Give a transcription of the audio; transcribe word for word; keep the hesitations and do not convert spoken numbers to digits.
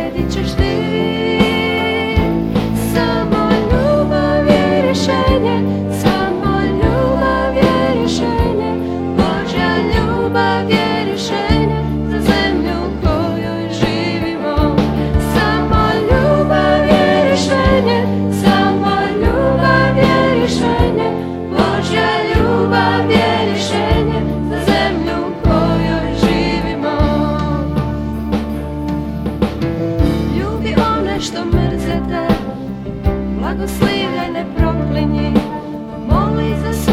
pobjedit ćeš ti. Samo ljubav je rješenje, samo ljubav je rješenje, Božja ljubav je rješenje za zemlju u kojoj živimo. Samo ljubav je rješenje, samo ljubav je rješenje, Božja ljubav je rješenje za zemlju u kojoj živimo. Ljubi one što mrze te, blagoslivljaj, ne proklinji, moli za